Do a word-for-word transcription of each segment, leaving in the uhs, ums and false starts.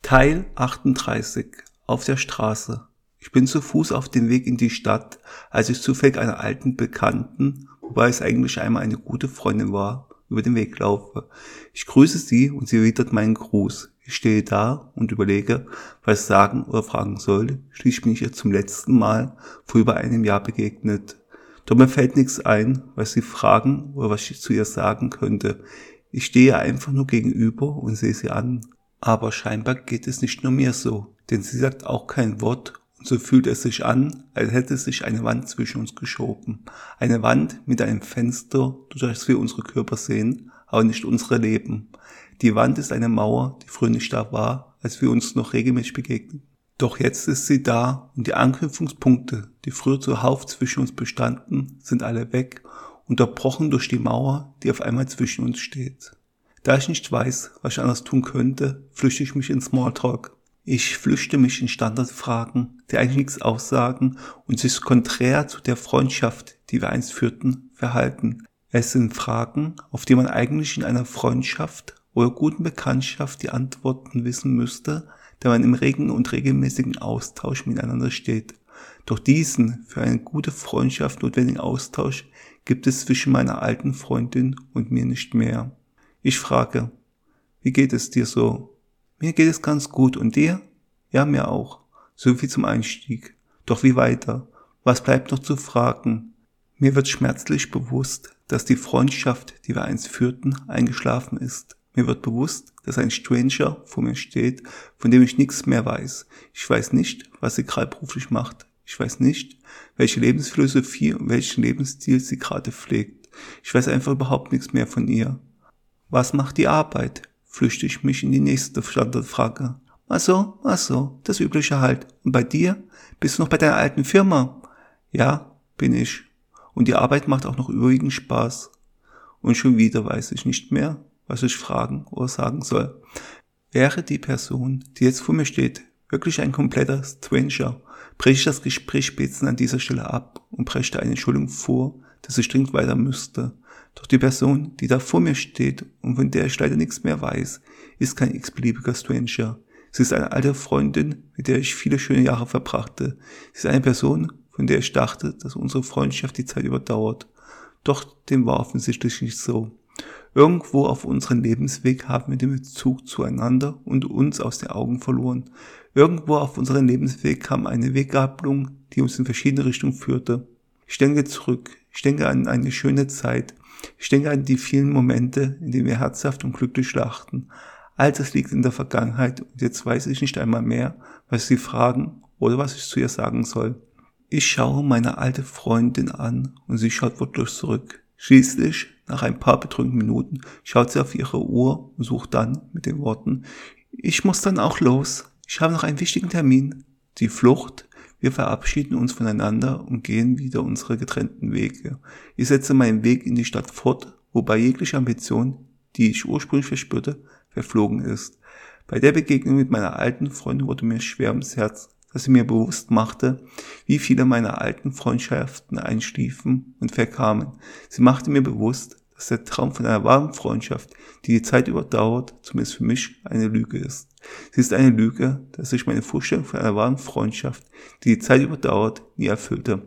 Teil achtunddreißig. Auf der Straße. Ich bin zu Fuß auf dem Weg in die Stadt, als ich zufällig einer alten Bekannten, wobei es eigentlich einmal eine gute Freundin war, über den Weg laufe. Ich grüße sie und sie erwidert meinen Gruß. Ich stehe da und überlege, was ich sagen oder fragen soll. Schließlich bin ich ihr zum letzten Mal vor über einem Jahr begegnet. Doch mir fällt nichts ein, was sie fragen oder was ich zu ihr sagen könnte. Ich stehe einfach nur gegenüber und sehe sie an. Aber scheinbar geht es nicht nur mir so, denn sie sagt auch kein Wort und so fühlt es sich an, als hätte sich eine Wand zwischen uns geschoben. Eine Wand mit einem Fenster, durch das wir unsere Körper sehen, aber nicht unsere Leben. Die Wand ist eine Mauer, die früher nicht da war, als wir uns noch regelmäßig begegnen. Doch jetzt ist sie da und die Anknüpfungspunkte, die früher zuhauf zwischen uns bestanden, sind alle weg, unterbrochen durch die Mauer, die auf einmal zwischen uns steht. Da ich nicht weiß, was ich anders tun könnte, flüchte ich mich in Smalltalk. Ich flüchte mich in Standardfragen, die eigentlich nichts aussagen und sich konträr zu der Freundschaft, die wir einst führten, verhalten. Es sind Fragen, auf die man eigentlich in einer Freundschaft oder guten Bekanntschaft die Antworten wissen müsste, da man im regen und regelmäßigen Austausch miteinander steht. Doch diesen für eine gute Freundschaft notwendigen Austausch gibt es zwischen meiner alten Freundin und mir nicht mehr. Ich frage, wie geht es dir so? Mir geht es ganz gut und dir? Ja, mir auch. So viel zum Einstieg. Doch wie weiter? Was bleibt noch zu fragen? Mir wird schmerzlich bewusst, dass die Freundschaft, die wir einst führten, eingeschlafen ist. Mir wird bewusst, dass ein Stranger vor mir steht, von dem ich nichts mehr weiß. Ich weiß nicht, was sie gerade beruflich macht. Ich weiß nicht, welche Lebensphilosophie und welchen Lebensstil sie gerade pflegt. Ich weiß einfach überhaupt nichts mehr von ihr. Was macht die Arbeit? Flüchte ich mich in die nächste Standardfrage. Ach so, ach so, das Übliche halt. Und bei dir? Bist du noch bei deiner alten Firma? Ja, bin ich. Und die Arbeit macht auch noch überwiegend Spaß. Und schon wieder weiß ich nicht mehr, was ich fragen oder sagen soll. Wäre die Person, die jetzt vor mir steht, wirklich ein kompletter Stranger, breche ich das Gespräch spätestens an dieser Stelle ab und brächte eine Entschuldigung vor, dass ich dringend weiter müsste. Doch die Person, die da vor mir steht und von der ich leider nichts mehr weiß, ist kein x-beliebiger Stranger. Sie ist eine alte Freundin, mit der ich viele schöne Jahre verbrachte. Sie ist eine Person, von der ich dachte, dass unsere Freundschaft die Zeit überdauert. Doch dem war offensichtlich nicht so. Irgendwo auf unserem Lebensweg haben wir den Bezug zueinander und uns aus den Augen verloren. Irgendwo auf unserem Lebensweg kam eine Weggabelung, die uns in verschiedene Richtungen führte. Ich denke zurück, ich denke an eine schöne Zeit. Ich denke an die vielen Momente, in denen wir herzhaft und glücklich lachten. All das liegt in der Vergangenheit und jetzt weiß ich nicht einmal mehr, was sie fragen oder was ich zu ihr sagen soll. Ich schaue meine alte Freundin an und sie schaut wortlos zurück. Schließlich, nach ein paar betrübten Minuten, schaut sie auf ihre Uhr und sucht dann mit den Worten, ich muss dann auch los, ich habe noch einen wichtigen Termin. Die Flucht. Wir verabschieden uns voneinander und gehen wieder unsere getrennten Wege. Ich setze meinen Weg in die Stadt fort, wobei jegliche Ambition, die ich ursprünglich verspürte, verflogen ist. Bei der Begegnung mit meiner alten Freundin wurde mir schwer ums Herz, dass sie mir bewusst machte, wie viele meiner alten Freundschaften einschliefen und verkamen. Sie machte mir bewusst, dass der Traum von einer wahren Freundschaft, die die Zeit überdauert, zumindest für mich eine Lüge ist. Sie ist eine Lüge, dass ich meine Vorstellung von einer wahren Freundschaft, die die Zeit überdauert, nie erfüllte.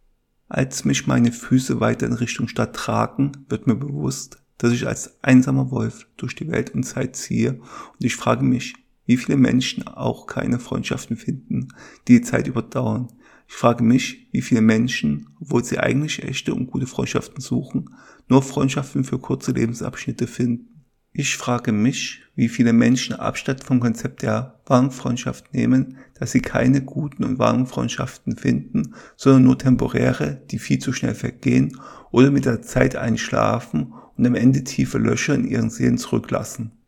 Als mich meine Füße weiter in Richtung Stadt tragen, wird mir bewusst, dass ich als einsamer Wolf durch die Welt und Zeit ziehe und ich frage mich, wie viele Menschen auch keine Freundschaften finden, die die Zeit überdauern. Ich frage mich, wie viele Menschen, obwohl sie eigentlich echte und gute Freundschaften suchen, nur Freundschaften für kurze Lebensabschnitte finden. Ich frage mich, wie viele Menschen Abstand vom Konzept der wahren Freundschaft nehmen, dass sie keine guten und wahren Freundschaften finden, sondern nur temporäre, die viel zu schnell vergehen oder mit der Zeit einschlafen und am Ende tiefe Löcher in ihren Seelen zurücklassen.